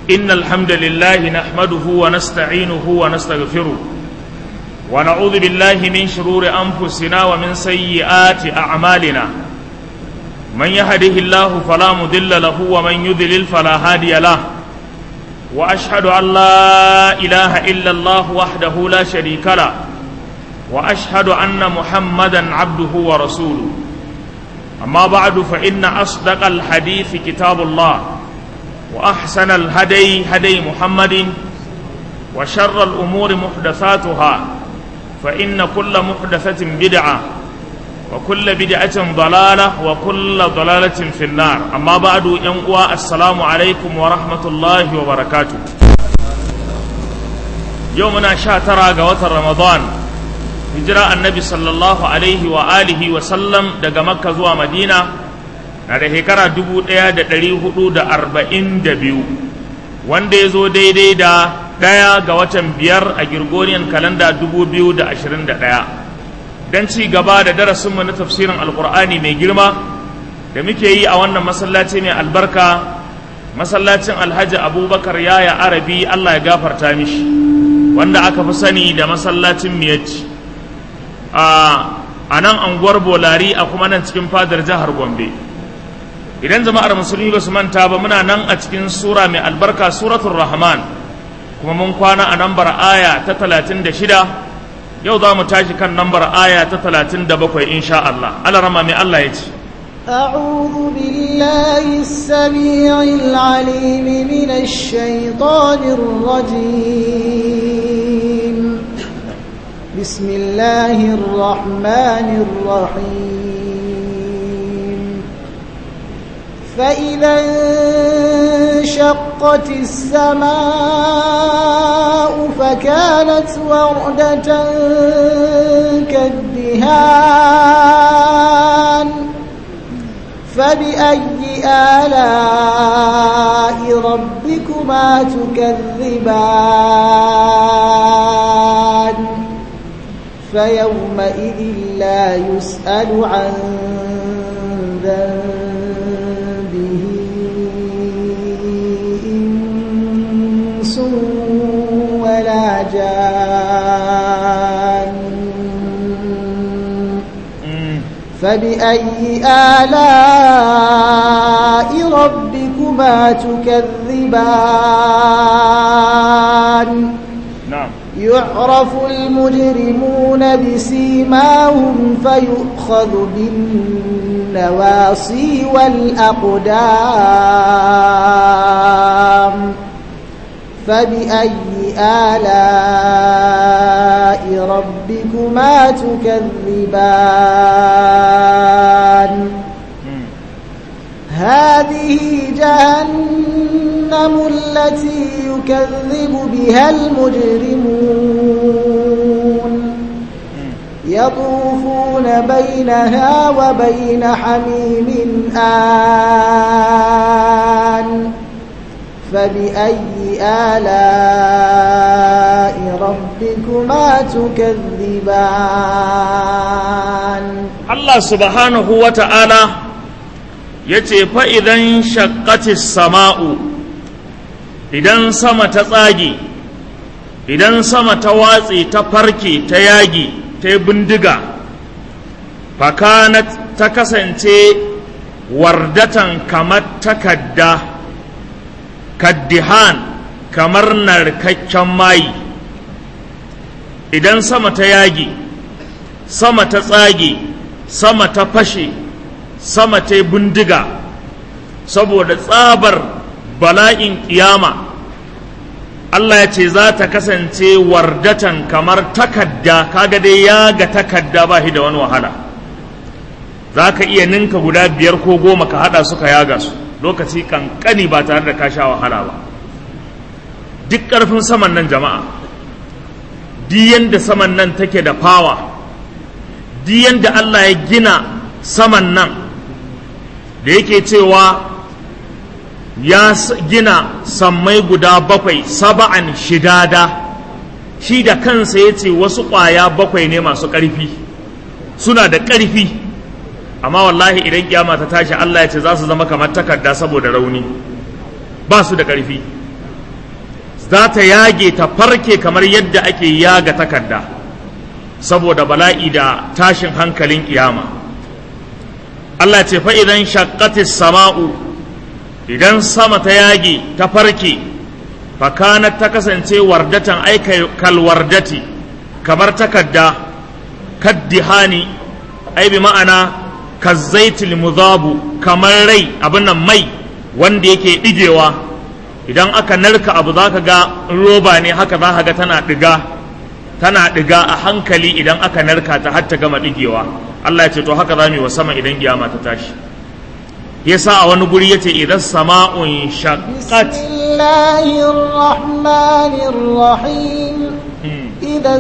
إن الحمد لله نحمده ونستعينه ونستغفره ونعوذ بالله من شرور أنفسنا ومن سيئات أعمالنا من يهده الله فلا مضل له ومن يضلل فلا هادي له وأشهد أن لا إله إلا الله وحده لا شريك له وأشهد أن محمدا عبده ورسوله أما بعد فإن أصدق الحديث كتاب الله وأحسن الهدي هدي محمد وشر الأمور محدثاتها فإن كل محدثة بدعة وكل بدعة ضلالة وكل ضلالة في النار أما بعد ينقوى السلام عليكم ورحمة الله وبركاته يومنا شاترا قوة رمضان هجرة النبي صلى الله عليه وآله وسلم دقى مكة زوى مدينة na da shekara 1442 wanda ya zo daidai da ɗaya ga watan 5 a Gregorian kalanda 2021 don ci gaba da darasinmu na tafsirin alkur'ani mai girma da muke yi a wannan masallaci mai albarka masallacin alhaji abubakar yaya arabi Allah ya gafarta mishi wanda aka fi sani da masallacin miyatti a nan anguwar bolari a kuma nan cikin fadar jihar gombe. Idan jama'ar musulmi ba su manta ba muna nan a cikin sura mai albarka suratul rahman kuma mun kwana a nambar aya ta 36 yau za mu tashi kan nambar aya ta 37 insha Allah alarama mai Allah ya ce أعوذ بالله السميع العليم من الشيطان الرجيم بسم الله الرحمن الرحيم فإذا انشقت السماء فكانت وردة كالدهان فبأي آلاء ربكما تكذبان فيومئذ لا يسأل عن ذنبه ولا جان فبأي آلاء ربكما تكذبان نعم يعرف المجرمون بسيماهم فيؤخذ بالنواصي والأقدام فبأي آلاء ربكما تكذبان هذه جهنم التي يكذب بها المجرمون يطوفون بينها وبين حميم آن فبأي آلاء ربكما تكذبان الله سبحانه وتعالى yace fa idan shaqqatis sama'u idan sama ta tsage idan sama ta watse ta farke ta yagi ta bindiga fakanat ta kasance wardatan kamar takadda kaddihan kamar narkakken mai idan sama ta yage sama ta tsage sama ta fashe sama ta bindiga saboda tsabar bala'in kiyama Allah ya ce za ta kasance wardatan kamar takadda kaga dai ya ga takadda ba shi da wani wahala za ka iya ninka guda 5 ko 10 ka hada suka yaga su lokaci kankani ba tare da ka sha wahala ba duk ƙarfin saman nan jama'a diyan da saman nan take da fawa diyan da Allah ya gina saman nan da yake cewa ya gina sammai guda 7 saba'an shidada shi da kansa ya ce wasu ƙwaya 7 ne masu ƙarfi suna da ƙarfi amma wallahi idan kiyama ta tashi Allah ya ce za su zama kamar takarda saboda rauni ba su da ƙarfi za ta yage ta farke kamar yadda ake yaga takarda saboda bala'i da tashin hankalin kiyama. Allah ce fa idan shaqqatis sama'u, idan sama ta yage ta farke, fa kanat ta kasance wardatan ay kal wardati, kamar takarda, kaddihani ai bi ma'ana kazzaitil mudhabu, kamar rai abin nan mai wanda yake digewa. Idan aka narka abu zaka ga roba ne haka zaka ga tana diga a hankali idan aka narka ta har ta gama digewa. Allah ya ce to haka zamu yi wa sama idan kiyama ta tashi. Yasa a wani guri yace idan sama'un shaqqat, bismillahir rahmanir rahim, idan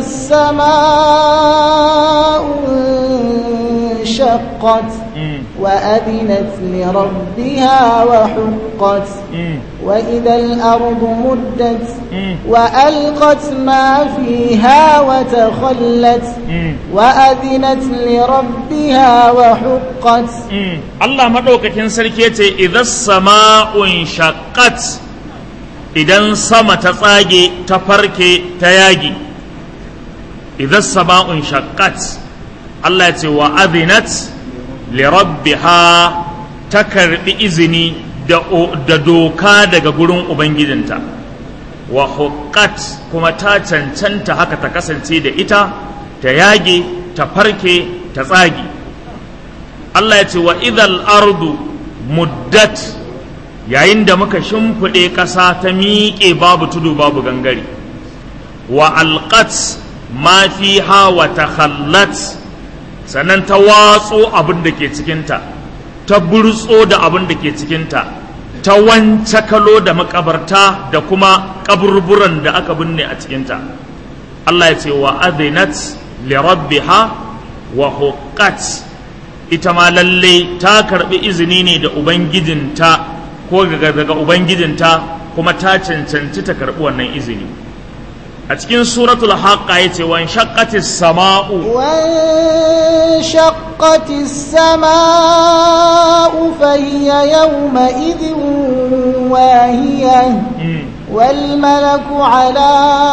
sama'un shaqqat wa adinat li rabbiha wa huqqat wa idal ardu muddat wa alqat ma fiha wa takhallat wa adinat li rabbiha wa huqqat. Allah madaukakin sarki yace idan sama'un shaqqat, idan sama ta tsage ta farke ta yagi. idan sama'un shaqqat, Allah ya ce wa adinat li rabbiha, ta karbi izini da doka daga gurin ubangijinta, wa huqqat, kuma ta cancanta haka ta kasance da ita, ta yage ta farke ta tsage. Allah ya ce wa idal ardu muddat, yayin da muka shimfiɗe ƙasa ta miƙe babu tudu babu gangare, wa alqat ma fiha wa takhallat, sannan ta watso abin da ke cikinta, ta burtso da abin da ke cikinta, ta wance kalo da makabarta da kuma kaburburan da aka binne a cikinta. Allah ya ce wa adinat li rabbiha wa huqqat, ita ma lalle ta karbi izini ne da ubangijinta ko daga ubangijinta, kuma ta cancanci ta karbi wannan izini. A cikin suratul haqqa yace wa shaqqatis sama'u, wa shaqqatis sama'u fa hiya yawma idhin wahiya wal malaku ala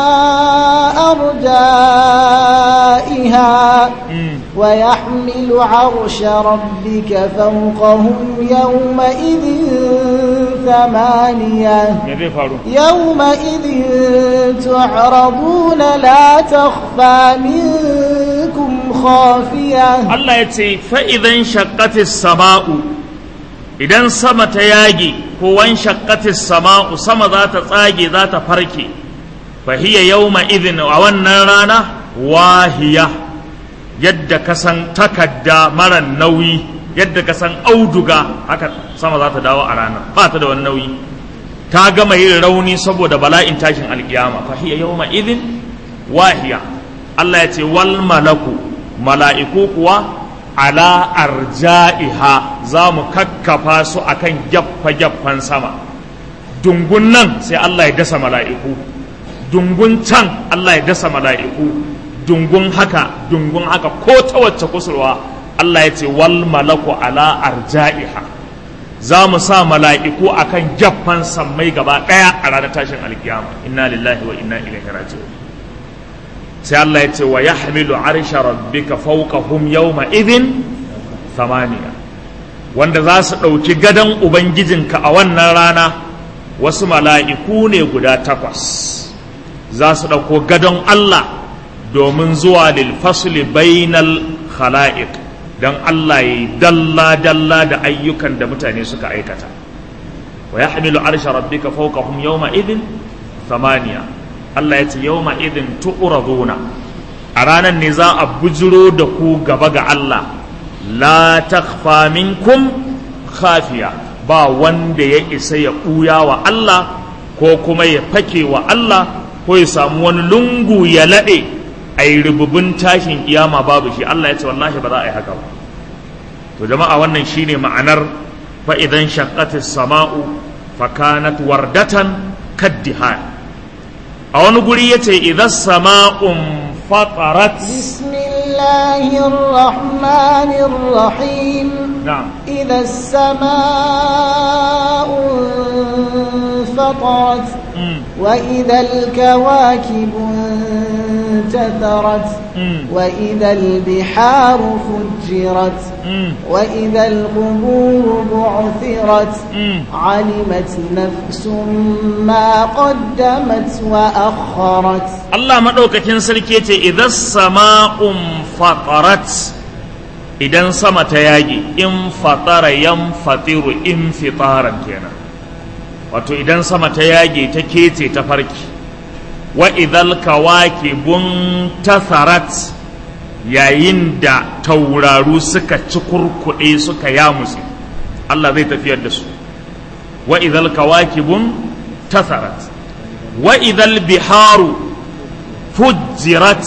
arjaiha wa yahmilu 'arsha rabbika fawqahum yawma idhin ثمانية يومئذ تعرضون لا تخفى منكم خافية. الله يتي فإذا انشقت السماء، إذا سما تياجي هو انشقت السماء، سما ذات تاجي ذات فركي، فهي يومئذ وأنا رانا واهية، يد كسن تكدى مرى النوي yadda ka san auduga haka sama za ta dawo a ranar, ba ta da wani nauyi, ta gama yin rauni saboda bala'in tashin alkiyama. fa hiya yawma idhin wahiya. Allah ya ce wal malaku, mala'iku kuwa ala arja'iha, za mu kakkafa su akan gyaffa sama. Dungun nan sai Allah ya dasa mala'iku, dungun can Allah ya dasa mala'iku, dungun haka ko ta wacce kusurwa. Allah ya ce wal malaku ala arja'iha, za mu sa mala'iku akan jaffan sammai gaba ɗaya a ranar tashin alkiyama. Inna lillahi wa inna ilaihi raji'un. Sai Allah ya ce wa yahmilu arsha rabbika fawqahum yawma idhin thamaniya, wanda za su ɗauki gadon ubangijinka a wannan rana, wasu mala'iku ne guda 8 za su ɗauko gadon Allah domin zuwa lil fasli bainal khala'iq, don Allah ya yi dalla-dalla da ayyukan da mutane suka aikata. wa ya hamilu arsha rabbika fawqahum yawma idhin thamaniya. Allah ya ce yawma idhin tu'raduna, a ranar ne za a bujiro da ku gaba ga Allah, la takhfa minkum khafiya, ba wanda ya isa ya ɓuya wa Allah ko kuma ya fake wa Allah ko ya samu wani lungu ya laɗe a yi rububin tashin kiyama babu shi. Allah ya ce wallahi ba za a yi haka ba. To jama'a, wannan shine ma'anar fa idan shaqqatis sama'u fa kanat wardatan kaddihan. A wani guri yace idan sama'un fatarat. Bismillahir rahmanir rahim. Na'am. Idan sama'un انفطرت وإذا الكواكب انتثرت وإذا البحار فجرت وإذا القبور بعثرت علمت نفس ما قدمت وأخرت. الله مدوكاكين سركي إذا السماء انفطرت idan sama ta yage in fatara yan fatiru in fitaran kenan, wato idan sama ta yage ta kece ta farki. Wa idhal kawakibun tasarat, yayin da tauraru suka ci kurkuɗe suka yamutse Allah zai tafiyar da su. Wa idhal kawakibun tasarat wa idhal biharu fujjirat,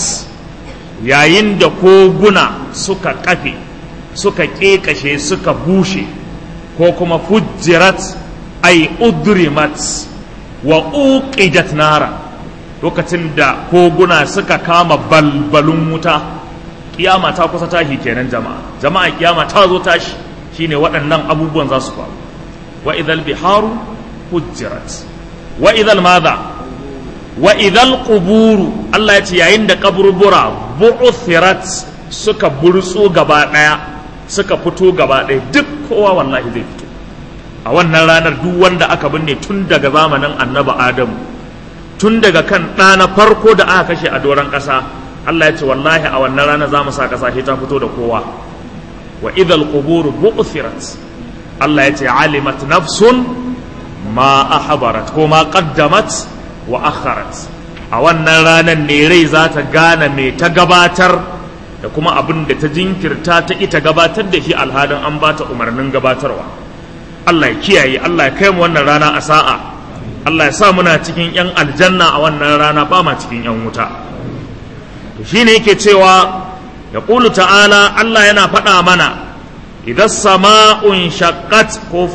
yayin da koguna suka kafe suka ƙeƙashe suka bushe, ko kuma fujjirat ay udrimat wa uqidat nara, lokacin da koguna suka kama balbalun wuta. Kiyama ta kusa tashi kenan jama'a kiyama ta zo tashi, shine waɗannan abubuwan za su faru. Wa idhal biharu fujjirat wa idhal madha wa idhal quburu, Allah ya ce yayin da kaburbura bu'thirat suka burtsu gaba daya, suka fito gaba daya, duk kowa wallahi zai fito a wannan ranar. Duk wanda aka binne tun daga zamanin annabi Adamu, tun daga kan ɗa na farko da aka kashe a doron ƙasa, Allah ya ce wallahi a wannan ranar za mu sa ƙasa ta fito da kowa. Wa idhal quburu bu'thirat, Allah ya ce alimat nafsun ma ahbarat ko ma qaddamat wa akharat. A wannan ranar ne rai za ta gane me ta gabatar da kuma abin da ta jinkirta ta ita gabatar da shi alhalin an ba ta umarnin gabatarwa. Allah ya kiyaye, Allah ya kai mu wannan rana a sa'a. Allah ya sa muna cikin yan aljanna a wannan rana, ba ma cikin yan wuta. To shine yake cewa ya qulu ta'ala, Allah yana faɗa mana idan sama'un shaqqat ko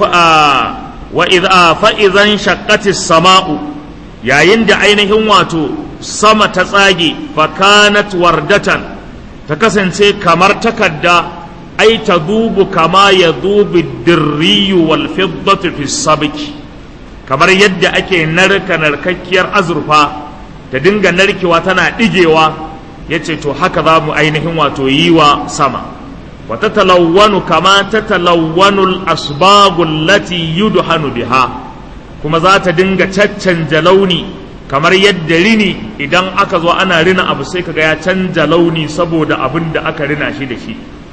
wa idha fa idan shaqqatis sama'u, yayin da ainihin wato sama ta tsage, fa kanat wardatan, ta kasance kamar takadda, ai ta dubu kama ya dubi dirriyu wal fiddatu fi sabiki, kamar yadda ake narkakkiyar azurfa ta dinga narkewa tana digewa, yace to haka za mu ainihin wato yi wa sama. wa tatalawwanu kama tatalawwanu al-asbagu allati yudhanu biha, kuma za ta dinga caccanja launi kamar yadda rini idan aka zo ana rina abu sai kaga ya canja launi saboda abin da aka rina shi da shi.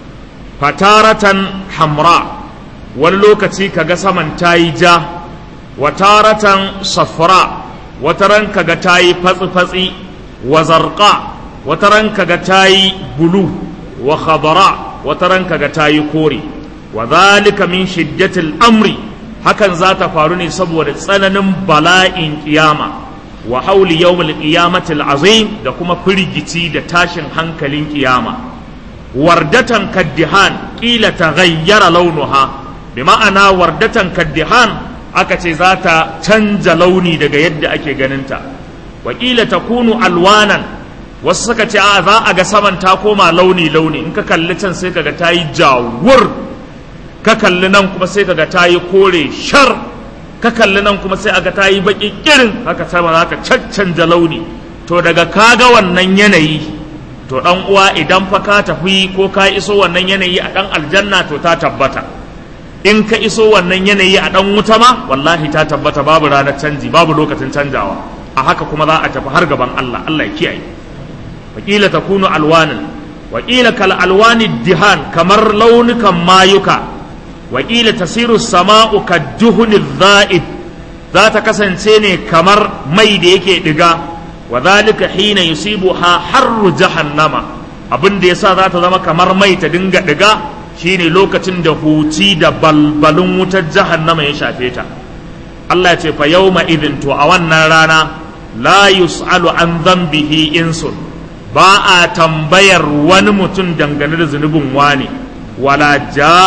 Fataratan hamra, wani lokaci kaga saman tayi ja, wa taratan safra, wataran kaga tayi fatsi-fatsi, wa zarqa, wataran kaga tayi bulu, wa khadara, wataran kaga tayi kore. Wa dhalika min shiddatil amri, hakan za ta faru ne saboda tsananin bala'in kiyama. Wa hauli yawmil qiyamati azim, da kuma firgici da tashin hankalin kiyama. Wardatan kaddihan qila taghayyara launuha, bi ma'ana wardatan kaddihan aka ce za ta canja launi daga yadda ake ganinta. Wa qila takunu alwanan, wasu suka ce a za a ga saman ta koma launi launi, in ka kalli can sai kaga tayi jawur, ka kalli nan kuma sai kaga tayi kore shar, ka kalli nan kuma sai aga ta yi baki kirin, haka sama za ka caccanja launi. To daga kaga wannan yanayi, to dan uwa idan fa ka tafi ko ka iso wannan yanayi a dan aljanna, to ta tabbata. In ka iso wannan yanayi a dan wuta ma, wallahi ta tabbata, babu ranar canji, babu lokacin canjawa. A haka kuma za a tafi har gaban Allah, Allah ya kiyaye. Wakila takunu alwanan, wakila kal alwani dihan, kamar launukan mayuka. Wakila tasiru sama'u kadduhuni dha'ib, za ta kasance ne kamar mai da yake diga. Wa dhalika hina yusibuha harru jahannama, abin da yasa za ta zama kamar mai ta dinga diga shine lokacin da huci da balbalin wutar jahannama ya shafe ta. Allah ya ce fa yawma idhin, to a wannan rana la yus'alu an dhanbihi insun, ba a tambayar wani mutum dangane da zunubin wani, wala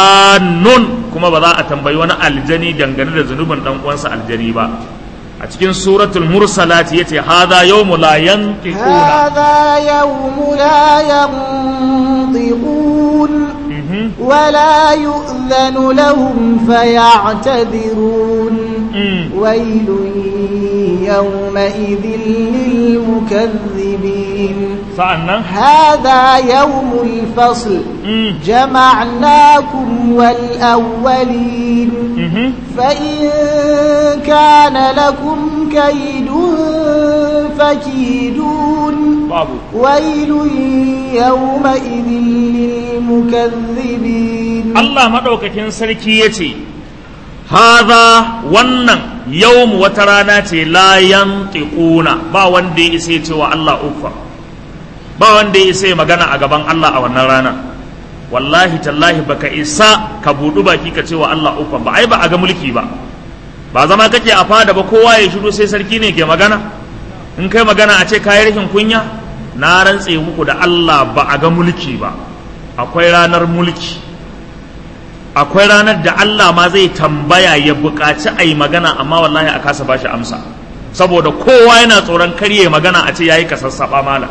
jannun, kuma ba za a tambayi wani aljani dangane da zunubin dan uwansa aljani ba. A cikin suratul mursalat yace hadha yawmu la yantiquna, hadha yawmu la yantiqun wa la yu'dhanu lahum faya'tadirun ويل يومئذ للمكذبين هذا يوم الفصل جمعناكم والأولين فإن كان لكم كيد فكيدون ويل يومئذ للمكذبين الله مدوكاكين سركي يتي هذا wannan yawm wata rana ce la yantiquna ba wanda ya isa cewa Allah uffa ba wanda ya isa magana a gaban Allah a wannan rana wallahi tallahi baka isa ka budu baki ka cewa Allah uffa ba ai ba a ga mulki ba zama kake a fada ba kowa ya shiru sai sarki ne ke magana in kai magana a ce kayi rashin kunya na rantse muku da Allah ba a ga mulki ba akwai ranar mulki akwai ranar da Allah ma zai tambaya ya buƙaci a yi magana amma wallahi a kasa bashi amsa saboda kowa yana tsoron karye magana a ce yayi kasassaɓa mala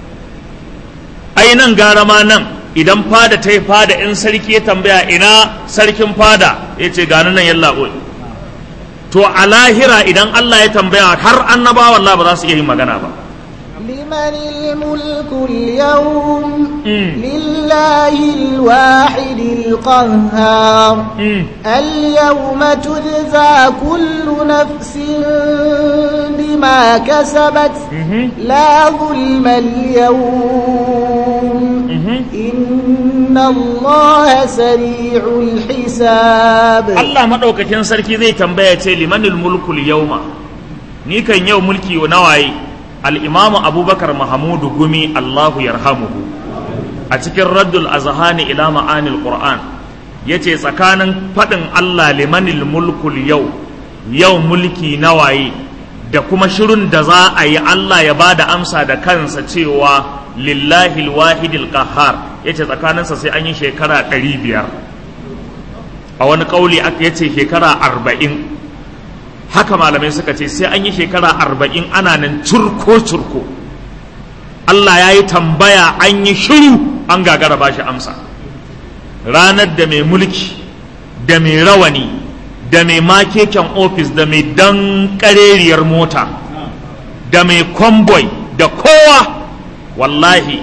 ai nan gara ma nan idan fada ta yi fada in sarki ya tambaya ina sarkin fada ya ce gani nan yalla oi to a lahira idan Allah ya tambaya har annabawa wallahi ba za su iya yin magana ba لمن الملك اليوم لله الواحد القهار اليوم تجزى كل نفس بما كسبت لا ظلم اليوم إن الله سريع الحساب الله مدوكاكين سركي زي تنبيه لمن الملك اليوم ni kan yau mulki wa nawaye al-imamu abubakar mahamudu gumi Allahu yarhamuhu a cikin raddul azhani ila ma'anil qur'an yace tsakanin fadin Allah limanil mulkul yau mulki nawaye da kuma shirun da za a yi Allah ya bada amsa da kansa cewa lillahi alwahidil qahhar yace tsakaninsa sai an yi shekara 500 a wani kauli yace shekara 40 haka malamai suka ce sai an yi shekara 40 ana nan curko Allah ya yi tambaya an yi shiru an gagara ba shi amsa ranar da mai mulki da mai rawani da mai makeken ofis da mai dan kareriyar mota da mai convoy da kowa wallahi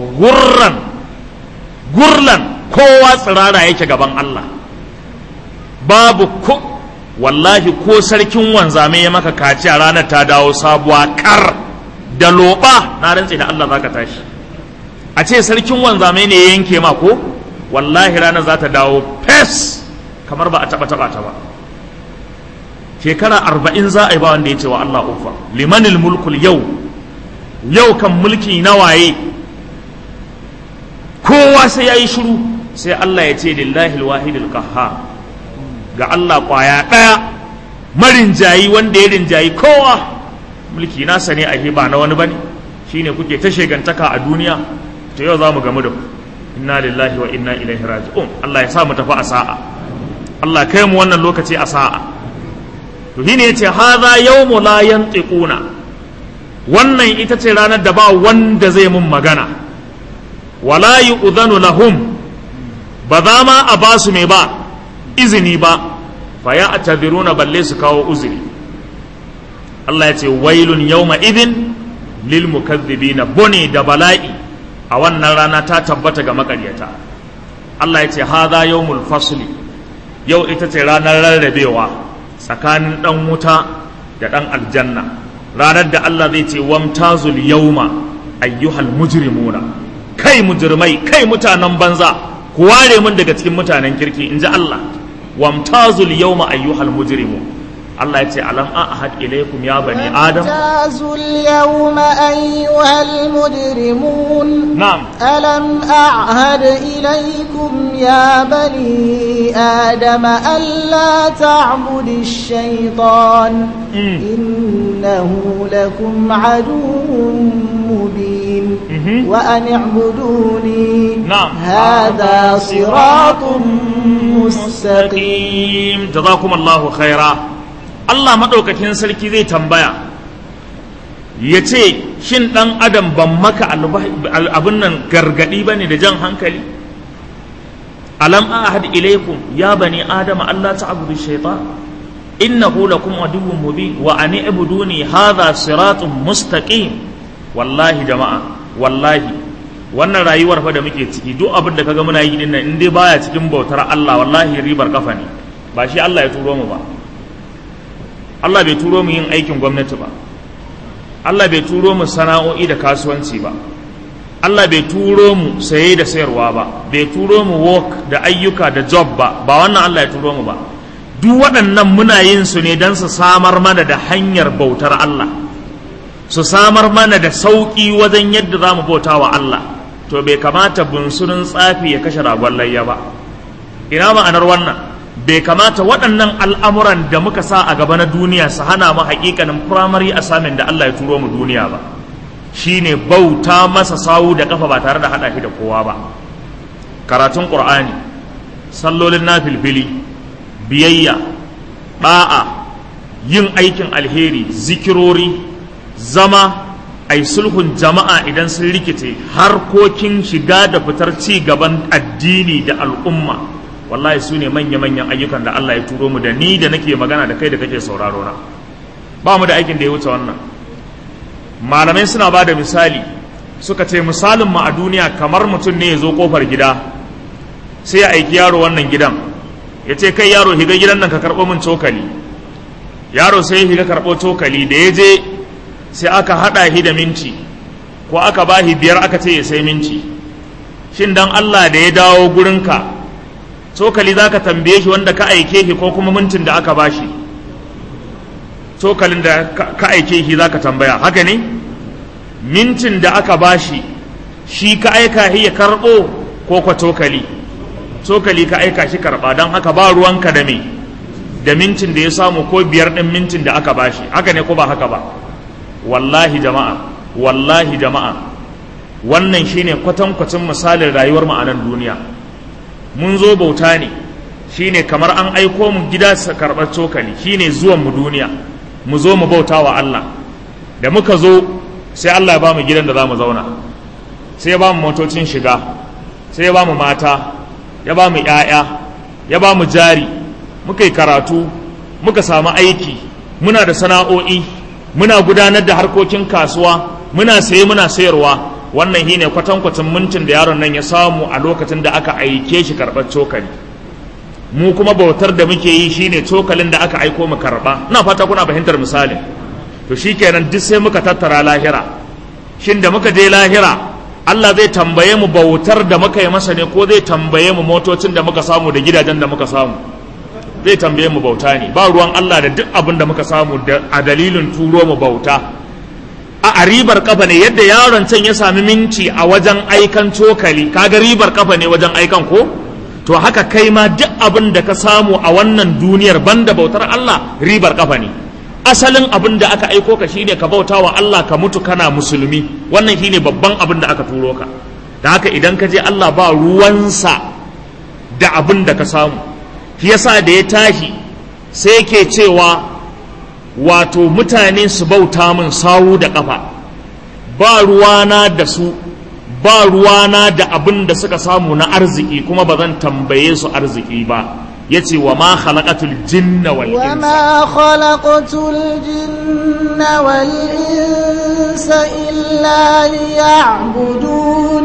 gurlan kowa tsirara yake gaban Allah babu wallahi ko sarkin wanzame ya maka kaci a ranar ta dawo sabuwa kar da loba na rantsi da Allah zaka tashi a ce sarkin wanzame ne ya yanke ma ko wallahi ranar za ta dawo fes kamar ba a taba ta ba shekara 40 za a yi ba wanda ya ce wa Allah ufa limanil mulkul yau kan mulki na waye kowa sai ya yi shiru sai Allah ya ce lillahi alwahidul qahhar ga Allah kwaya ɗaya marinjayi wanda ya rinjayi kowa mulki nasa ne a ba na wani bane shine kuke ta shegantaka a duniya to yau za mu gamu da ku inna lillahi wa inna ilaihi raji'un Allah ya sa mu tafi a sa'a Allah kai mu wannan lokaci a sa'a to shine yace hadha yawmu la yantiquna wannan ita ce ranar da ba wanda zai mun magana wala yu'dhanu lahum ba za ma a basu mai ba izini ba fa ya atadiruna balle su kawo uzuri Allah ya ce wailun yawma idin lil mukaththibina bone da bala'i a wannan rana ta tabbata ga makaryata Allah ya ce hadha yawmul fasli yau ita ce ranar rarrabewa tsakanin dan wuta da dan aljanna ranar da Allah zai ce wamtazul yawma ayyuhal mujrimuna kai mujrimai kai mutanen banza ku ware mun daga cikin mutanen kirki inji Allah wamtazul yawma ayyuhal mujrimun Allah yace alam ahad ilaykum ya bani adam wamtazul yawma ayyuhal mujrimun na'am alam ahad ilaykum ya bani adam alla ta'budish shaytan innahu lakum aduwwun mubin wa an i'buduni hadha siratun mustaqim jazakumullahu khaira Allah madaukakin sarki zai tambaya yace shin dan adam ban maka abun nan gargadi bane da jan hankali alam ahad ilaykum ya bani adam Allah ta'budu shaytan innahu lakum aduwwun mubin wa an i'buduni hadha siratun mustaqim. Wallahi jama'a, wallahi wannan rayuwar fa da muke ciki, duk abin da kaga muna yi din nan in dai baya cikin bautar Allah, wallahi ribar kafa ne. Ba shi Allah ya turo mu ba. Allah bai turo mu yin aikin gwamnati ba. Allah bai turo mu sana'o'i da kasuwanci ba. Allah bai turo mu saye da sayarwa ba. Bai turo mu work da ayyuka da job ba. Ba wannan Allah ya turo mu ba. Duk waɗannan muna yin su ne don su samar mana da hanyar bautar Allah, su samar mana da sauƙi wajen yadda za mu bauta wa Allah. To bai kamata bunsurin tsafi ya kashe ragon layya ba. Ina ma'anar wannan? Bai kamata waɗannan al'amuran da muka sa a gaba na duniya su hana mu haƙiƙanin primary assignment da Allah ya turo mu duniya ba. Shi ne bauta masa sawu da ƙafa ba tare da haɗa shi da kowa ba. Karatun ƙur'ani, sallolin nafilfili, biyayya, ɗa'a, yin aikin alheri, zikirori, zama, ai sulhun jama'a idan sun rikice, harkokin shiga da fitar ci gaban addini da al'umma, wallahi su ne manya-manyan ayyukan da Allah ya turo mu da ni da nake magana da kai da kake sauraro na. Ba mu da aikin da ya wuce wannan. Malamai suna ba da misali, suka ce misalin mu a duniya kamar mutum ne ya zo kofar gida, sai ya aiki yaro wannan gidan, ya ce kai yaro higa gidan nan ka karɓo min cokali. Yaro sai ya higa karɓo cokali, da ya je sai aka haɗa shi da minci, ko aka ba shi 5 aka ce ya sai minci. Shin dan Allah da ya dawo gurinka, cokali za ka tambaye shi wanda ka aike shi ko kuma mintin da aka ba shi? Cokalin da ka aike shi za ka tambaya, haka ne? Mintin da aka ba shi ka aika shi ya karɓo ko kwa cokali? Cokali ka aika shi karɓa, don haka ba ruwanka da me da mintin da ya samu ko 5 ɗin mintin da aka ba shi, haka ne ko ba haka ba? Wallahi jama'a, wallahi jama'a, wannan shine kwatankwacin misalin rayuwar mu a nan duniya. Mun zo bauta ne, shine kamar an aiko mu gida su karɓar cokali, shine zuwan mu duniya, mu zo mu bauta wa Allah. Da muka zo sai Allah ya ba mu gidan da za mu zauna, sai ya ba mu motocin shiga, sai ya ba mu mata, ya ba mu ‘ya'ya, ya ba mu jari, muka yi karatu, muka samu aiki, muna da sana'o'i, muna gudanar da harkokin kasuwa, muna saye muna sayarwa. Wannan shine kwatankwacin mintin da yaron nan ya samu a lokacin da aka aike shi karɓar cokali. Mu kuma bautar da muke yi shine cokalin da aka aiko mu karɓa. Ina fata kuna fahimtar misalin. To shikenan duk sai muka tattara lahira. Shin da muka je lahira, Allah zai tambaye mu bautar da muka yi masa ne, ko zai tambaye mu motocin da muka samu da gidajen da muka samu? Zai tambaye mu bauta ne. Ba ruwan Allah da duk abin da muka samu a dalilin turo mu bauta. A ribar kafa ne, yadda yaron can ya sami minci a wajen aikan cokali, kaga ribar kafa ne wajen aikan ko? To haka kai ma duk abin da ka samu a wannan duniyar banda bautar Allah ribar kafa ne. Asalin abin da aka aiko ka shine ka bauta wa Allah, ka mutu kana musulmi. Wannan shine babban abin da aka turo ka. Da haka idan ka je Allah ba ruwansa da abin da ka samu. Shi yasa da ya tashi sai yake cewa wato mutane su bauta min sawu da ƙafa, ba ruwana da su, ba ruwana da abin da suka samu na arziki, kuma ba zan tambaye su arziki ba. yace wa ma khalaqatul jinna wal insa, wa ma khalaqatul jinna wal insa illa liya'budun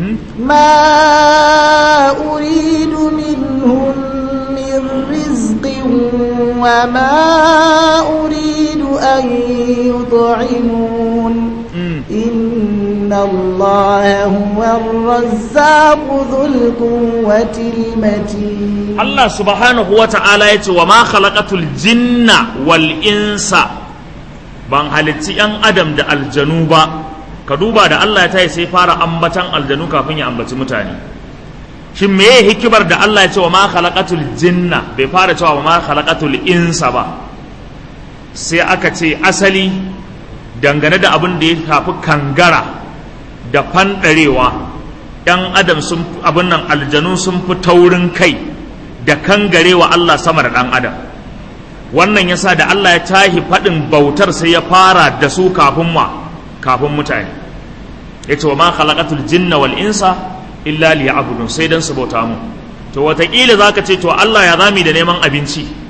ma uridu minhum min rizqin wa ma uridu an yut'imun inna Allaha huwar razzaqu dhul quwwatil matin. Allah subhanahu wa ta'ala yace wa ma khalaqatul jinna wal insa, ban halitti yan adam da aljanu ba. Ka duba da Allah ya tayi sai fara ambatan aljanu kafin ya ambaci mutane. Shin meye hikimar da Allah ya ce wa ma khalaqatul jinna, bai fara cewa wa ma khalaqatul insa ba? Sai aka ce asali dangane da abin da ya shafi kangara da fandarewa, yan adam sun abin nan aljanu sun fi taurin kai da kangarewa Allah sama da dan adam. Wannan yasa da Allah ya tahi fadin bautar sai ya fara da su kafin mutane. Yace wa ma khalaqatul jinna wal insa illa liya'budun, sai dan su bauta mu. To wataƙila zaka ce to Allah ya zami da neman abinci,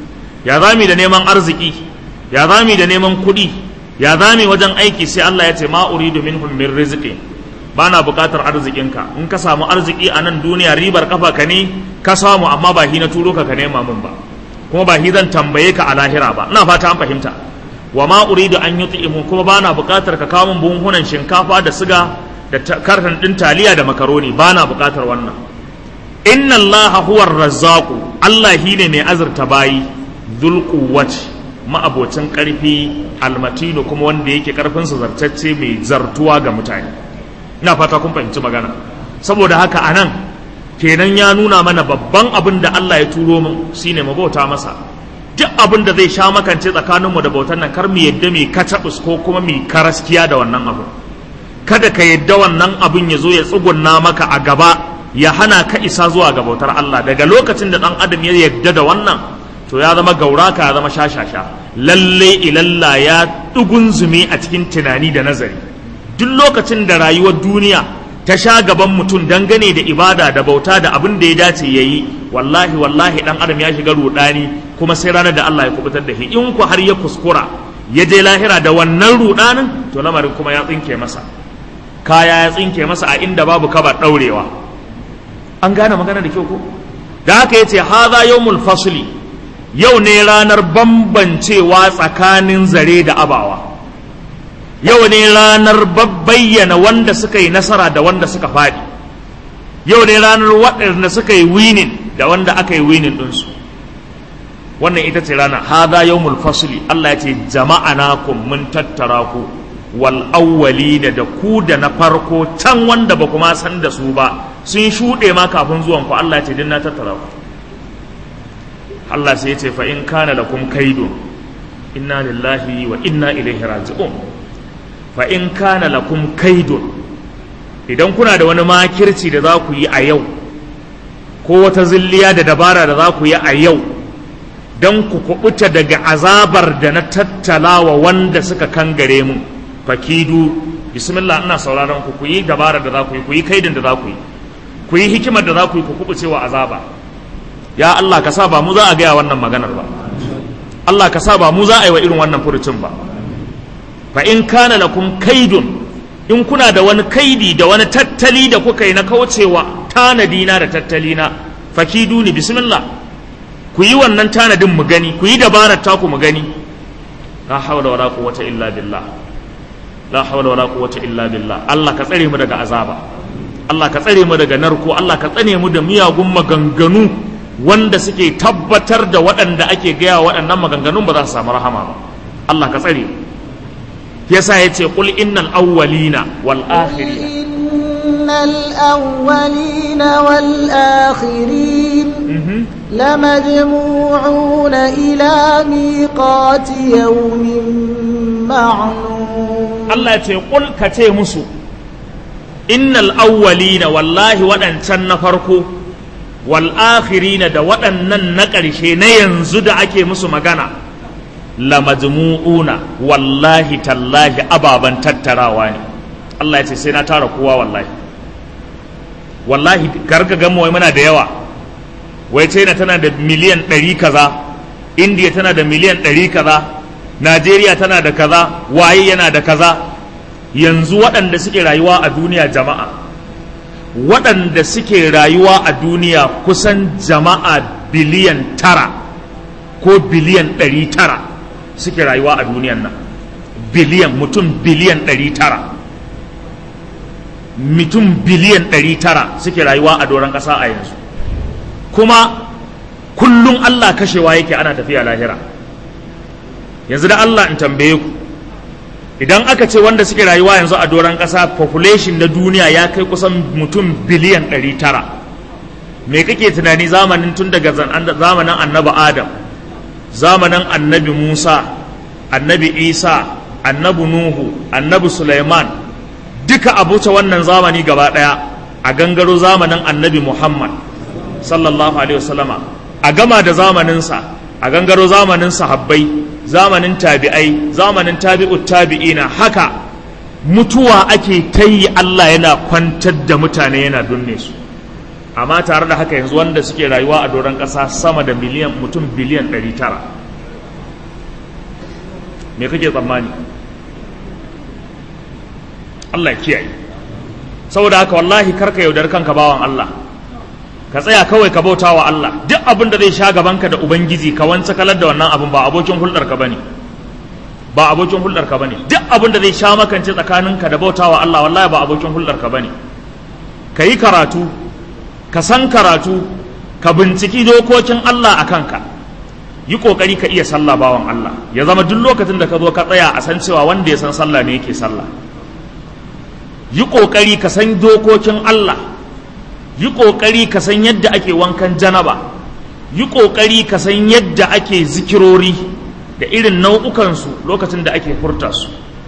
ya zami da neman arziki, ya zami da neman kuɗi, ya zami wajen aiki, sai Allah ya ce ma uridu minhum min rizqin, bana buƙatar arzikinka. In ka samu arziki a nan duniya ribar kafa ka ne ka samu, amma ba hi na turo ka nema mun ba, kuma ba hi zan tambaye ka a lahira ba. Ina fata an fahimta. wa ma uridu an yut'imu, kuma bana buƙatar ka kawo min buhunan shinkafa da siga da karton din taliya da makaroni, bana buƙatar wannan. Inna Allaha huwar razzaqu, Allah shine mai azurta bayi, dhul quwwati, ma'abocin karfi, almatinu, kuma wanda yake karfin sa zartacce mai zartuwa ga mutane. Ina fata kun fahimci magana. Saboda haka anan kenan ya nuna mana babban abin da Allah ya turo mu shine mu bauta masa. Duk abin da zai sha makance tsakaninmu da bautar nan, kar mu yadda mai katabus ko kuma mai karaskiya da wannan abu. Kada ka yadda wannan abin ya zo ya tsugunna maka a gaba ya hana ka isa zuwa ga bautar Allah. Daga lokacin da ɗan adam ya yadda da wannan, to ya zama gauraka, ya zama shashasha, lalle ilalla ya dugunzume a cikin tunani da nazari. Duk lokacin da rayuwar duniya ta sha gaban mutum dangane da ibada da bauta da abin da ya dace ya yi, wallahi wallahi dan adam ya shiga rudani, kuma sai ranar da Allah ya kubutar da shi. In ku har ya kuskura ya je lahira da wannan rudanin, to lamarin kuma ya tsinke masa kaya, ya tsinke masa a inda babu kaba daurewa. An gane magana da kyau ko? Da haka yace hadha yawmul fasli, yau ne ranar bambancewa tsakanin zare da abawa, yau ne ranar bayyana wanda suka yi nasara da wanda suka faɗi, yau ne ranar waɗanda suka yi winning da wanda aka yi winning ɗinsu. Wannan ita ce rana hadha yawmul fasli. Allah ya ce jama'anakum, mun tattara ku, wal awwalina, da ku da na farko can wanda ba kuma san da su ba, sun shuɗe ma kafin zuwan ku. Allah ya ce din na tattara ku. Allah sai ya ce fa in kana lakum kaidun, inna lillahi wa inna ilaihi raji'un. Fa in kana lakum kaidun, idan kuna da wani makirci da za ku yi a yau, ko wata zilliya da dabara da za ku yi a yau don ku kubuta daga azabar da na tattalawa wanda suka kangare mu, fakidu, bismillah, ina sauraron ku yi dabara da za ku yi, ku yi kaidin da za ku yi hikimar da za ku yi, ku kubucewa azaba. Ya Allah ka sa ba mu za a gaya wannan maganar ba, Allah ka sa ba mu za a yi wa irin wannan furucin ba. Fa in kana lakum kaidun, in kuna da wani kaidi da wani tattali da kuka yi na kaucewa tanadina da tattalina, fakiduni, bismillah, ku yi wannan tanadin mu gani, ku yi dabarar taku mu gani. La hawla wala quwwata illa billah, la hawla wala quwwata illa billah. Allah ka tsare mu daga azaba, Allah ka tsare mu daga narko, Allah ka tsare mu da miyagun maganganu wanda suke tabbatar da waɗanda ake gaya waɗannan maganganun ba za su samu rahama ba. Allah ka tsare mu. Yasa ya ce qul innal awwalina wal akhirina, innal awwalina wal akhirin lamajmu'una ila miqati yawmin ma'lum. Allah ya ce qul, ka ce musu, innal awwalina, wallahi waɗancan na farko, wal akhirina, da waɗannan na ƙarshe na yanzu da ake musu magana, lamajmu'una, wallahi tallahi ababan tattarawa ne. Allah ya ce sai na tara kowa, wallahi wallahi. karka ga mu wai muna da yawa, wai China tana da miliyan 100 kaza, India tana da miliyan 100 kaza, Najeriya tana da kaza, waye yana da kaza. Yanzu waɗanda suke rayuwa a duniya, jama'a waɗanda suke rayuwa a duniya kusan jama'a biliyan 9 ko biliyan 900 suke rayuwa a duniyan nan. Mutum biliyan 900, mutum biliyan 900 suke rayuwa a doron ƙasa a yanzu. Kuma kullum Allah kashewa yake, ana tafiya lahira. Yanzu da Allah in tambaye ku, idan aka ce wanda suke rayuwa yanzu a doron ƙasa population na duniya ya kai kusan mutum biliyan 900, me kake tunani zamanin tun daga zamanin annabi Adam, zamanin annabi Musa, annabi Isa, annabi Nuhu, annabi Sulaiman, duka abuta wannan zamani gaba daya, a gangaro zamanin annabi Muhammad sallallahu alaihi wasallama, a gama da zamaninsa, a gangaro zamanin sahabbai, zamanin tabi'ai, zamanin tabi'ut tabi'ina, haka mutuwa ake ta yi, Allah yana kwantar da mutane yana dunne su. Amma tare da haka yanzu wanda suke rayuwa a doron ƙasa sama da mutum biliyan 900. me kake tsammani? Allah ya kiyaye. Saboda haka wallahi karka yaudar kanka bawan Allah, ka tsaya kawai ka bauta wa Allah. Duk abin da zai sha gabanka da Ubangiji ka wance kalar da wannan abin ba abokin hulɗarka bane, ba abokin hulɗarka bane. Duk abin da zai sha makance tsakaninka da bauta wa Allah wallahi ba abokin hulɗarka bane. Ka yi karatu, ka san karatu, ka binciki dokokin Allah a kanka. Yi ƙoƙari ka iya sallah bawan Allah, ya zama duk lokacin da ka zo ka tsaya a san cewa wanda ya san sallah ne yake sallah. Yi ƙoƙari ka san dokokin Allah, yi ƙoƙari ka san yadda ake wankan janaba, yi ƙoƙari ka san yadda ake zikirori da irin nau'ukansu lokacin da ake furta su,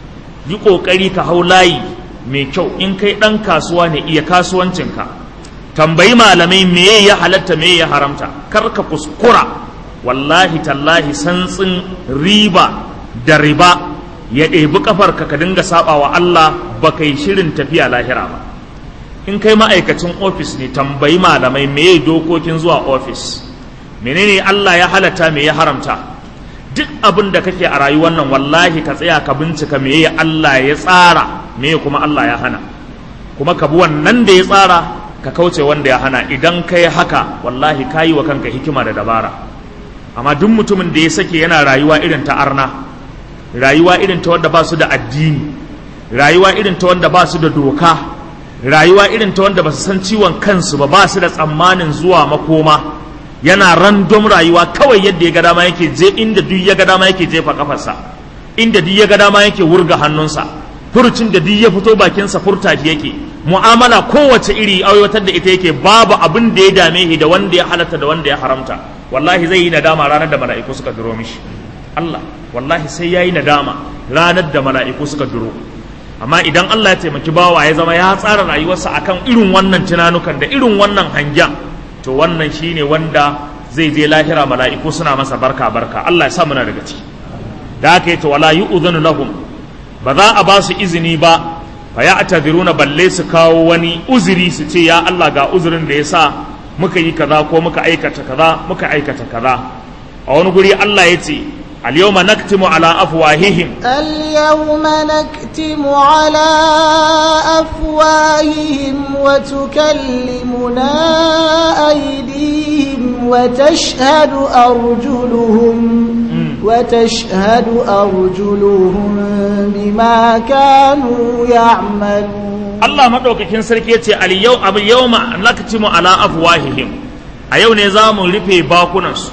yi ƙoƙari ka hau layi mai kyau. In kai ɗan kasuwa ne, iya kasuwancinka, tambayi malamai meye ya halatta meye ya haramta. Kar ka kuskura wallahi tallahi santsin riba da riba ya ɗebi ƙafarka ka dinga saba wa Allah ba kai shirin tafiya lahira ba. In kai ma'aikacin ofis ne, tambayi malamai meye dokokin zuwa ofis, menene Allah ya halatta me ya haramta. Duk abin da kake a rayuwar nan wallahi ka tsaya ka bincika meye Allah ya tsara meye kuma Allah ya hana, kuma ka bi wannan da ya tsara ka kauce wanda ya hana. Idan kai haka wallahi kayi wa kanka hikima da dabara. Amma duk mutumin da ya sake yana rayuwa irin ta arna, rayuwa irin ta wanda ba su da addini, rayuwa irin ta wanda ba su da doka, rayuwa irin ta wanda ba su san ciwon kansu ba su da tsammanin zuwa makoma, yana random rayuwa kawai yadda ya ga dama yake je, inda duk ya ga dama yake jefa kafarsa, inda duk ya ga dama yake wurga hannunsa, furucin da duk ya fito bakinsa furta shi yake, mu'amala kowace iri aiwatar da ita yake, babu abin da ya dame shi da wanda ya halatta da wanda ya haramta. Wallahi zai yi nadama ranar da mala'iku suka duro mishi. Allah wallahi sai yayi nadama ranar da mala'iku suka duro. Amma idan Allah ya taimaki bawa ya zama ya tsara rayuwarsa akan irin wannan tunanukan da irin wannan hangen, to wannan shine wanda zai je lahira mala'iku suna masa barka barka. Allah ya sa muna daga ciki. Da haka yace wala yu'dhanu lahum, ba za a ba su izini ba, fa ya'tadiruna, balle su kawo wani uzuri su ce ya Allah ga uzurin da yasa muka yi kaza ko muka aikata kaza muka aikata kaza. A wani guri Allah ya ce اليوم نختم على أفواههم اليوم نختم على أفواههم وتكلمنا أيديهم وتشهد أرجلهم بما كانوا يعملون. الله مدوكاكين sarki yace al-yawma naktimu ala afwahihim, a yau ne zamu rufe bakunansu.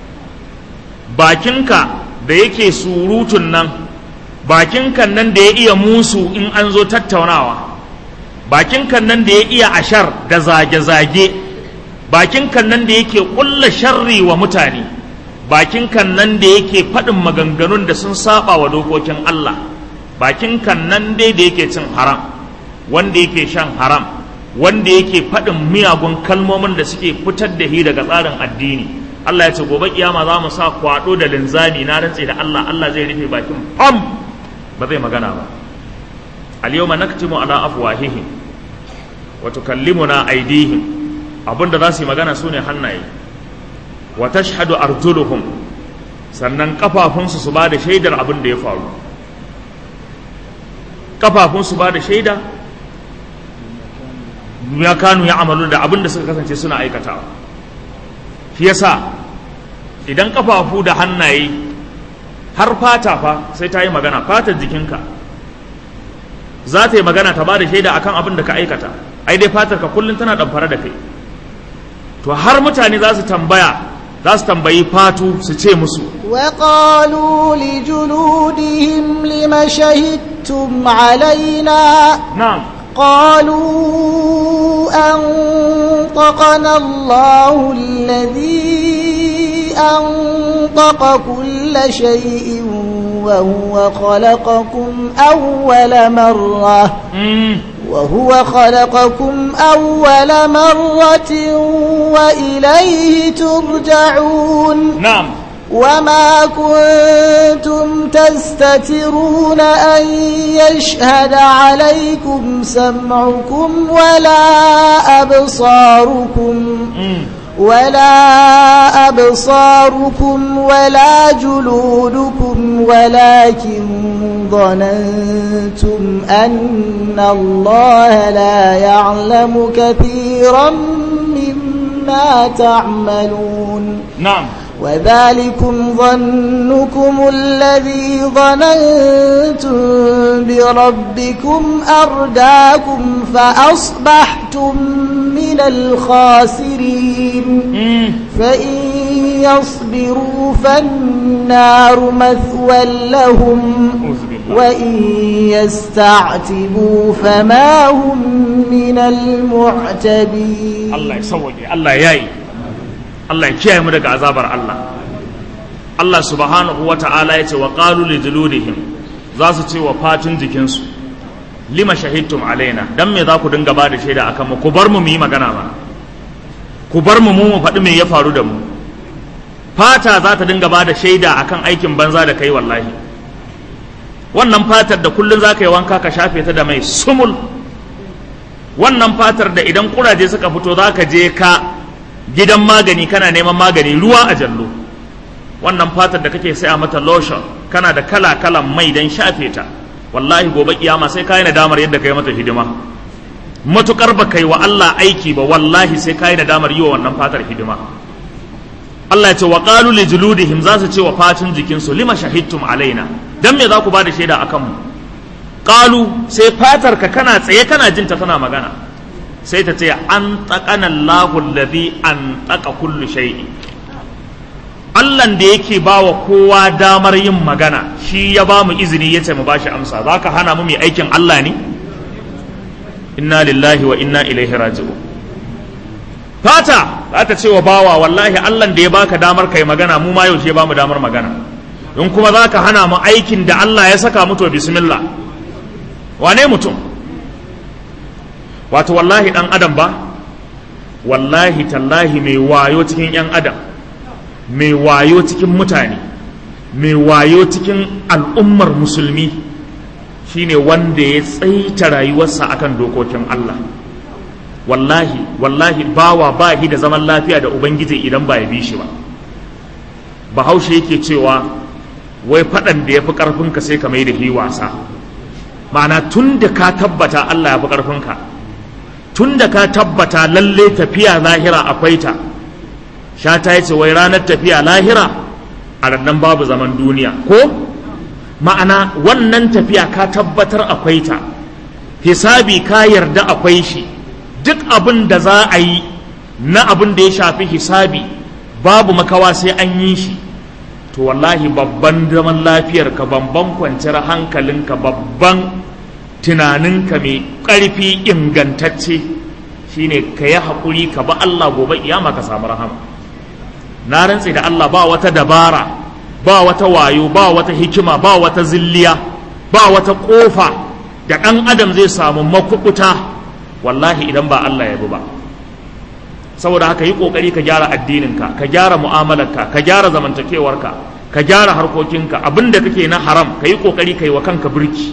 Bakinka da yake surutun nan, bakinkan nan da ya iya musu in an zo tattaunawa, bakinkan nan da ya iya ashar da zage-zage, bakinkan nan da yake ƙulla sharri wa mutane, bakinkan nan da yake faɗin maganganun da sun saba wa dokokin Allah, bakinkan nan dai da yake cin haram, wanda yake shan haram, wanda yake faɗin miyagun kalmomin da suke fitar da shi daga tsarin addini. Allah ya ce gobe kiyama za mu sa kwado da linzami, na rantse da Allah, Allah zai rufe bakin fam, ba zai magana ba. Al-yawma naktimu ala afwahihim wa tukallimuna aydihim, abinda za su yi magana sune hannaye. Wa tashhadu arjuluhum, sannan kafafunsu su ba da shaidar abin da ya faru. Kafafunsu ba da shaida ya kanu ya amalu da abin da suka kasance suna aikatawa. Shi yasa idan kafafu da hannaye har fata fa sai ta yi magana, fatar jikinka za ta yi magana ta ba da shaida akan abin da ka aikata. Ai dai fatar ka kullum tana ɗamfara da kai, to har mutane za su tambayi fatu su ce musu وقالوا لجلودهم لم شهدتم علينا na'am قالوا أنطقنا الله الذي أنطق كل شيء وهو خلقكم أول مرة وإليه ترجعون. na'am وما كنتم تستترون أن يشهد عليكم سمعكم ولا أبصاركم ولا أبصاركم ولا جلودكم ولكن ظننتم أن الله لا يعلم كثيرا مما تعملون نعم وذلكم ظنكم الذي ظننتم بربكم أرداكم فأصبحتم من الخاسرين فإن يصبروا فالنار مثوى لهم وإن يستعتبوا فما هم من المعتبين. الله يسوي الله ياي Allah ya kiyaye mu daga azabar Allah. Allah subhanahu wa ta'ala ya ce wa qalu li juludihim, za su ce wa fatun jikinsu, lima shahidtum alaina, dan me za ku dinga ba da shaida akan mu, ku bar mu yi magana ba, ku bar mu faɗi me ya faru da mu. Fata za ta dinga ba da shaida akan aikin banza da kai wallahi. Wannan fatar da kullun za ka yi wanka ka shafe ta da mai sumul, wannan fatar da idan kuraje suka fito za ka je ka gidan magani kana neman magani ruwa a jallo, wannan fatar da kake saya mata lotion kana da kala-kalan mai don shafe ta, wallahi gobe kiyama sai ka yi nadamar yadda ka yi mata hidima. Matukar ba kai wa Allah aiki ba wallahi sai ka yi nadamar yi wa wannan fatar hidima. Allah ya ce wa qalu li juludihim, za su ce wa fatun jikinsu lima shahidtum alaina, dan me za ku ba da shaida akan mu. Qalu, sai fatar ka kana tsaye kana jinta tana magana, sai ta ce an taƙana Allahu alladhi an taƙa kullu shay'in. Allahn da yake ba wa kowa damar yin magana shi ya ba mu izini ya ce mu bashi amsa, za ka hana mu mai aikin Allah ne? Inna lillahi wa inna ilaihi raji'un. Fata za ta ce wa bawa wallahi Allahn da ya baka damar kai magana mu ma yaushe ba mu damar magana, in kuma za ka hana mu aikin da Allah ya saka mu to bismillah. Wane mutum? Wato wallahi dan adam ba, wallahi tallahi mai wayo cikin yan adam, mai wayo cikin mutane, mai wayo cikin al'ummar musulmi shine wanda ya tsaita rayuwarsa akan dokokin Allah. Wallahi bawa ba shi da zaman lafiya da ubangiji idan ba ya bi shi ba. Bahaushe yake cewa wai faɗan da ya fi ƙarfinka sai ka mai da shi wasa, ma'ana tun da ka tabbata Allah ya fi ƙarfinka, tun da ka tabbata lalle tafiya lahira akwai ta. Shata ya ce wai ranar tafiya lahira a rannan babu zaman duniya, ko ma'ana wannan tafiya ka tabbatar akwai ta, hisabi ka yarda akwai shi, duk abin da za a yi na abin da ya shafi hisabi babu makawa sai an yi shi. To wallahi babban zaman lafiyarka, babban kwanciyar hankalinka, babban tunaninka mai ƙarfi ingantacce shine ka yi haƙuri ka ba Allah gobe iyama ka samu rahama. Na rantse da Allah ba wata dabara, ba wata wayo, ba wata hikima, ba wata zilliya, ba wata ƙofa da ɗan adam zai samu makuɓuta wallahi idan ba Allah ya bi ba. Saboda haka yi ƙoƙari ka gyara addininka, ka gyara mu'amalarka, ka gyara zamantakewarka, ka gyara harkokinka, abinda kake na haram ka yi ƙoƙari ka yi wa kanka birki.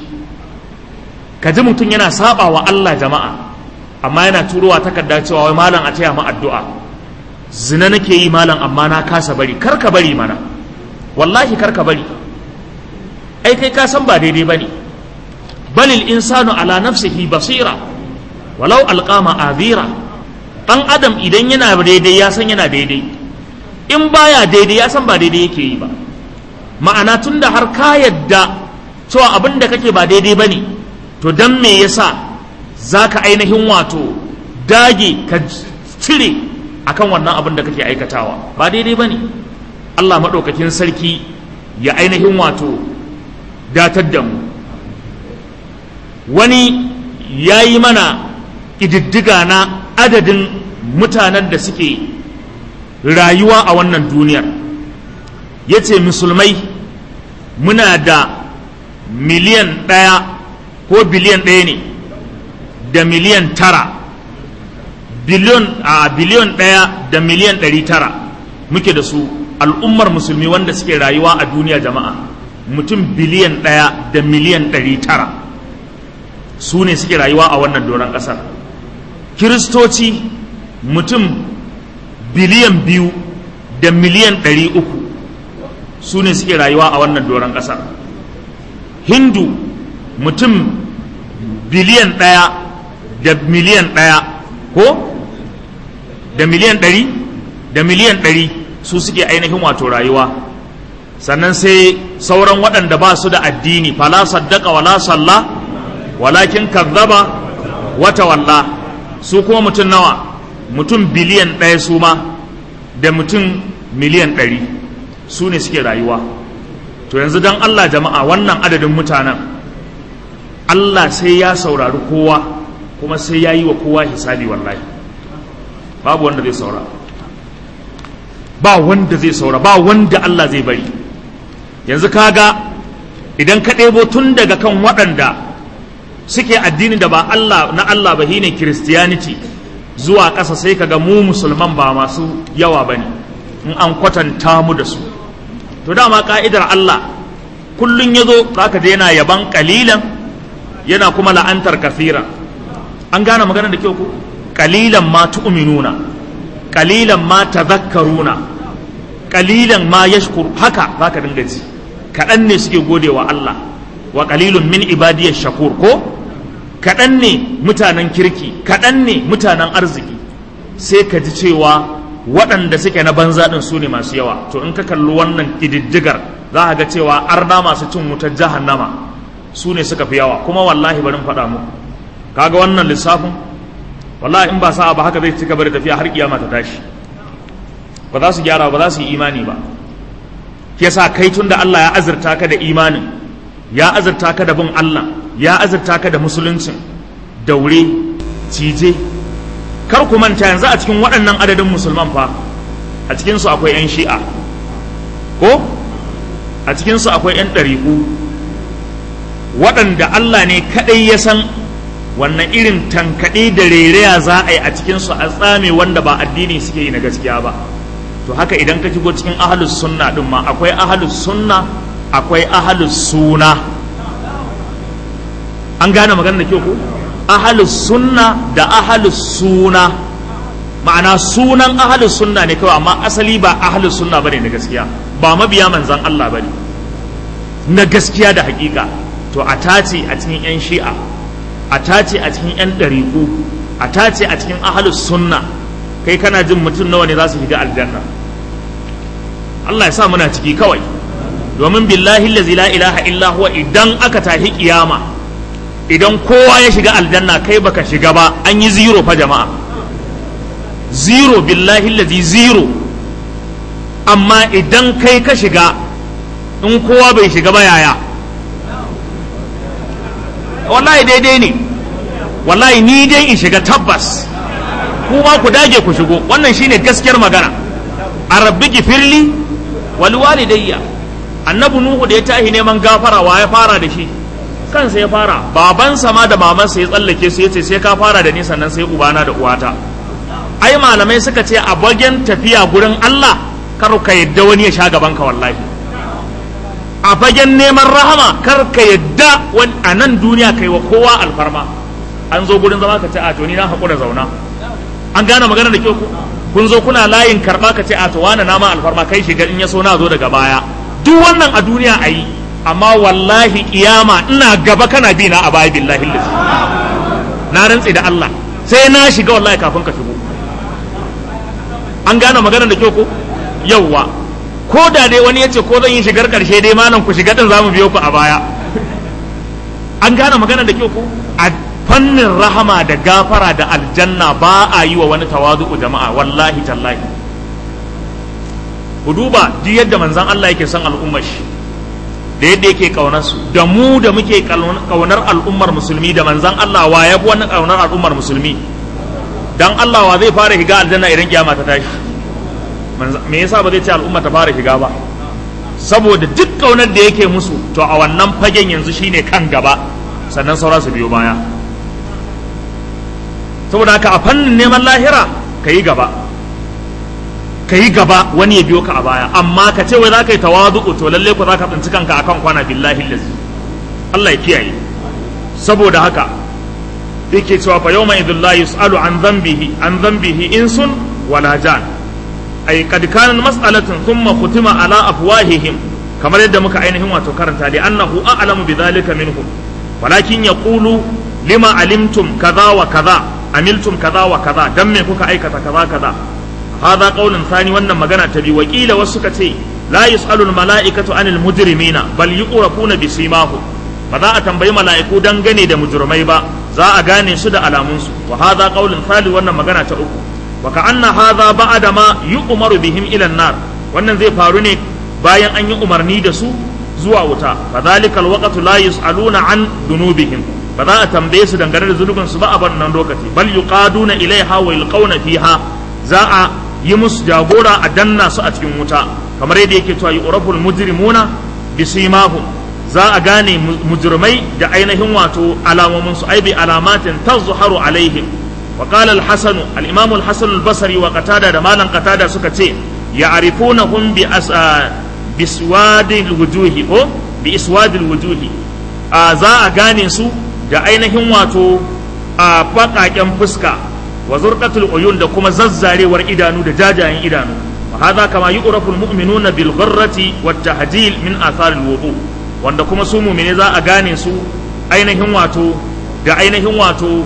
Ka ji mutum yana saba wa Allah jama'a, amma yana turowa takarda cewa wai malam a taya mu addu'a, zina nake yi malam amma na kasa bari. Kar ka bari mana, wallahi kar ka bari, ai kai ka san ba daidai bane. Balil insanu ala nafsihi basira walau alqama adhira. Dan adam idan yana daidai ya san yana daidai, in baya daidai ya san ba daidai yake yi ba. Ma'ana tunda har ka yadda cewa abin da kake ba daidai bane, to dan me yasa zaka ainihin wato dage ka cire akan wannan abin da kake aikatawa? Ba daidai bane. Allah madaukakin sarki ya ainihin wato datar da mu. Wani yayi mana ƙididdiga na adadin mutanen da suke rayuwa a wannan duniyar. Yace musulmai muna da miliyan 1 ko biliyan 1 ne da miliyan 9, biliyan 1 da miliyan 900 muke da su. Al'ummar musulmi wanda suke rayuwa a duniya jama'a mutum biliyan 1 da miliyan 900 su ne suke rayuwa a wannan doron ƙasar. Kiristoci mutum biliyan 2 da miliyan 300 su ne suke rayuwa a wannan doron ƙasar. Hindu mutum biliyan 1 da miliyan 1 ko da miliyan 100 su suke ainihin wato rayuwa. Sannan sai sauran waɗanda ba su da addini, fala saddaka wala salla walakin kazzaba wa tawalla, su kuma mutum nawa? Mutum biliyan 1 su ma da mutum miliyan 100 su ne suke rayuwa. To yanzu don Allah jama'a, wannan adadin mutanen Allah sai ya saurari kowa kuma sai ya yi wa kowa hisabi. Wallahi babu wanda zai saura, ba wanda zai saura, ba wanda Allah zai bari. Yanzu kaga idan ka ɗebo tun daga kan waɗanda suke addini da ba Allah na Allah ba, shine Christianity, zuwa ƙasa sai kaga mu musulman ba masu yawa bane in an kwatanta mu da su. To dama ka'idar Allah kullun yazo zaka je yana yaban kalilan yana kuma la'antar kasira. An gane magana da kyau ko? Kalilan ma tu'minuna, kalilan ma tadhakkaruna, kalilan ma yashkur, haka zaka dinga ji. Kaɗan ne suke godewa Allah, wa qalilun min ibadiyash shakur ko? Kaɗan ne mutanen kirki, kaɗan ne mutanen arziki. Sai ka ji cewa waɗanda suke na banza ɗin su ne masu yawa. To in ka kalli wannan ƙididdigar za ka ga cewa arna masu cin wutar jahannama su ne suka fi yawa. Kuma wallahi barin faɗa muku, kaga wannan lissafin wallahi in ba sa'a ba haka zai ci gaba da tafiya har kiyama ta tashi. Ba za su gyara, ba za su yi imani ba. Yasa kai tunda Allah ya azurta ka da imanin, ya azurta ka da bin Allah, ya azurta ka da musuluncin, daure, cije. Kar ku manta yanzu a cikin waɗannan adadin musulman fa, a cikinsu akwai 'yan shi'a ko a cikinsu akwai 'yan ɗariƙu, waɗanda Allah ne kaɗai ya san wannan irin tankaɗe da rereya za a yi a cikinsu a tsame wanda ba addini suke yi na gaskiya ba. To haka idan ka shigo cikin ahlus sunna ɗin ma akwai ahlus sunna, akwai ahlus suna. An gane magana da kyau ko? Ahlus sunna da ahlus suna, ma'ana sunan ahlus sunna ne kawai, amma asali ba ahlus sunna bane na gaskiya, ba mabiya manzan Allah bane na gaskiya da hakika. To a tace a cikin 'yan shi'a, a tace a cikin 'yan ɗariƙu, a tace a cikin ahlus sunna, kai kana jin mutum nawa ne za su shiga aljanna? Allah ya sa muna ciki kawai, domin billahi allazi la ilaha illa huwa idan aka tahi kiyama, idan kowa ya shiga aljanna kai baka shiga ba, an yi zero fa jama'a, zero, billahi allazi zero. Amma idan kai ka shiga, in kowa bai shiga ba yaya? Wallahi daidai ne, wallahi ni dai in shiga tabbas, kuma ku dage ku shigo. Wannan shine gaskiyar magana. A rabbi gifirli wal walidayya. Annabi Nuhu da ya tahi neman gafara, wa ya fara da shi? Kansa ya fara. Babansa ma da mamansa ya tsallake su, yace sai ka fara da ni sannan sai ubana da uwata. Ai malamai suka ce a bagen tafiya gurin Allah kar ka yadda wani ya sha gaban ka. Wallahi a fagen neman rahama kar ka yadda wani a nan duniya kai wa kowa alfarma. An zo gurin zama ka ce a to ni na haƙura zauna. An gane magana da kyau ko? Kun zo kuna layin karɓa ka ce a to wani na ma alfarma, kai shiga, in ya so na zo daga baya. Duk wannan a duniya a yi, amma wallahi kiyama ina gaba kana bi na a baya, billahi lillahi na rantsi da Allah sai na shiga wallahi kafin ka shigo. An gane magana da kyau ko? Yawwa, ko da dai wani ya ce ko zan yi shigar karshe dai malam ku shiga din zamu biyo ku a baya. An gane magana da kyau ko? A fannin rahama da gafara da aljanna ba a yi wa wani tawazu'u jama'a, wallahi tallahi. Ku duba duk yadda manzon Allah yake son al'ummar shi, da yadda yake kaunar su, da mu da muke kaunar al'ummar musulmi da manzon Allah, wa ya fi wannan kaunar al'ummar musulmi? Dan Allah wa zai fara shiga aljanna idan kiyama ta tashi? Me yasa ba zai ce al'umma ta fara shiga ba? Saboda duk kaunar da yake musu, to a wannan fagen yanzu shine kan gaba, sannan saura su biyo baya. Saboda haka a fannin neman lahira ka yi gaba, ka yi gaba, wani ya biyo ka a baya. Amma ka ce wai za ka yi tawazu'u, to lalle ku za ka tsinci kanka akan kwana, billahi lazi. Allah ya kiyaye. Saboda haka yake cewa fa yawma idhil la yus'alu an dhanbihi insun wala jan. ay qad kana mas'alatun thumma khutima ala afwahihim kamar yadda muka ainihin wato karanta li annahu a'lamu bidhalika minhum walakin yaqulu lima alimtum kaza wa kaza amiltum kaza wa kaza dan me kuka aikata kaza kaza hada qaulun thani wannan magana ta bi wakila wasu suka ce la yusalu al mala'ikatu anil mujrimina bal yuqrafuna bi simahum ba za a tambayi mala'iku dangane da mujrimai ba za a gane su da alamunsu wa hada qaulun thali wannan magana ta uku wa ka'anna hadha ba'da ma yu'maru bihim ila an-nar wannan zai faru ne bayan an yi umarni da su zuwa wuta fadhalika al-waqtu la yus'aluna an dunubihim ba za a tambaye su dangane da zunubin su ba a wannan lokaci bal yuqaduna ilaiha wa yulqawna fiha za a yi musu jagora a danna su a cikin wuta kamar yadda yake cewa yu'raful mujrimuna bisimahum za a gane mujrimai da ainihin wato alamomin su ai bi alamatin tazharu alaihim وقال الحسن الإمام الحسن البصري وقتادة دمالا قتادة سكتين يعرفونهم بإسواد الوجوه بإسواد الوجوه za a gane su da ainihin wato baƙaƙen fuska wa zurqatul uyun da kuma zazzarewar idanu da jajayen idanu wa hadha kama yu'rafu almu'minuna bil gharrati wat tahjil min athar alwudu wanda kuma su mu'mine za a gane su ainihin wato da ainihin wato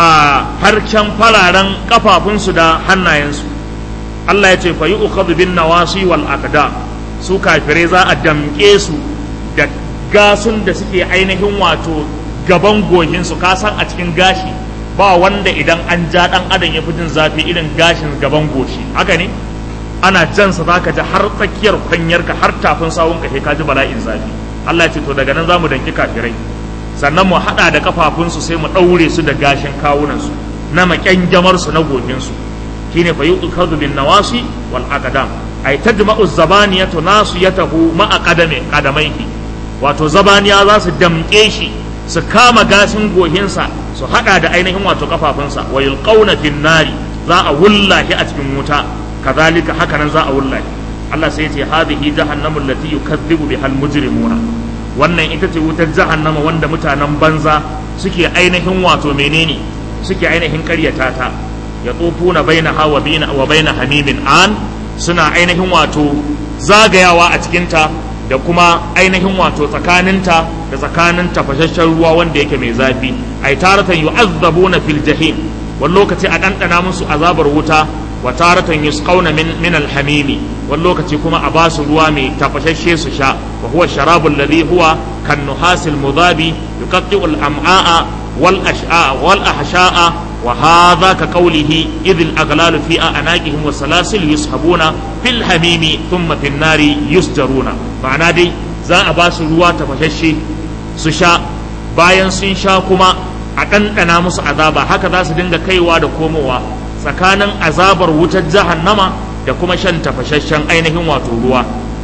a harken fararen kafafunsu da hannayensu Allah ya ce fa yu'khadhu bin nawasi wal aqdam su kafirai za a damƙe su da gasun da suke ainihin wato gaban gohinsu ka san a cikin gashi ba wanda idan an ja dan adam ya fi jin zafi irin gashin gaban goshi haka ne ana jansa zaka ji har tsakiyar kwanyarka har tafin sawunka sai ka ji bala'in zafi Allah ya ce to daga nan zamu danki kafirai sannan mu hada da kafafunsu sai mu daure su da gashin kawunansu na makyangyamar su na gohinsu shine fa yuqadu bin nawasi wal aqdam ay tajma'u zabaniyatu nasiyatahu ma'a qadamaihi wato zabaniya za su damke shi su kama gashin gohinsa su hada da ainihin wato kafafunsa wa yulqauna fin nari za a wullahi a cikin wuta kazalika hakanan za a wullahi Allah sai ya ce hadhihi jahannamu allati yukazzibu bihal mujrimuna wannan ita ce wutar jahannama wanda mutanen banza suke ainihin wato menene suke ainihin karyata ta ya tsofuna bainaha wa baina hamimin an suna ainihin wato zagayawa a cikinta da kuma ainihin wato tsakaninta da tsakanin tafashashen ruwa wanda yake mai zafi ai taratan yu'azzabuna fil jahim wani lokaci a ɗanɗana musu azabar wuta wa taratan yusqawna min al-hamimi wani lokaci kuma a basu ruwa mai tafashashe su sha wa huwa sharabul ladhi huwa kan nuhasil mudabi yuqatti'u al-am'a'a wal ash'a wal ahsha'a wa hadha ka qawlihi idh al-aghlalu fi anaqihim wa salasil yushabuna fil hamimi thumma fin nari yusjaruna ma'ana dai za a basu ruwa tafashashe su sha bayan sun sha kuma a ɗanɗana musu azaba haka za su dinga kaiwa da komowa tsakanin azabar wutar jahannama da kuma shan tafashashen ainihin wato ruwa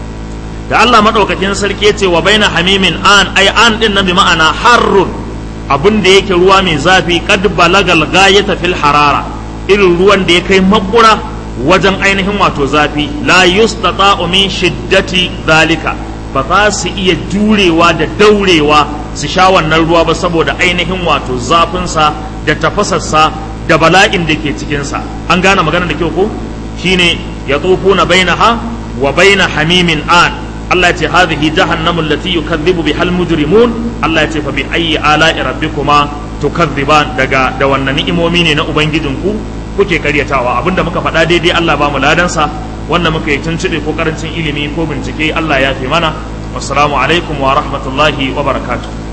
da Allah madaukakin sarki yace wa baina hamimin an ai an din nan bi ma'ana harrun abin da yake ruwa mai zafi qad balagal gayata fil harara irin ruwan da ya kai makura wajen ainihin wato zafi la yustata'u min shiddati zalika ba za su iya jurewa da daurewa su sha wannan ruwa ba saboda ainihin wato zafinsa da tafasarsa da bala'in da ke cikinsa an gane magana da kyau ko shine ya tsofuna bainaha wa baina hamimin an Allah ya ce hadhihi jahannamu allati yukazzibu bihal mujrimun Allah ya ce fa bi ayyi ala'i rabbikuma tukazziban daga da wannan ni'imomi ne na ubangijinku kuke karyatawa abinda muka faɗa daidai Allah ba mu ladansa wannan muka yi tuntube ko karancin ilimi ko bincike Allah ya fi mana wassalamu alaikum wa rahmatullahi wa barakatuh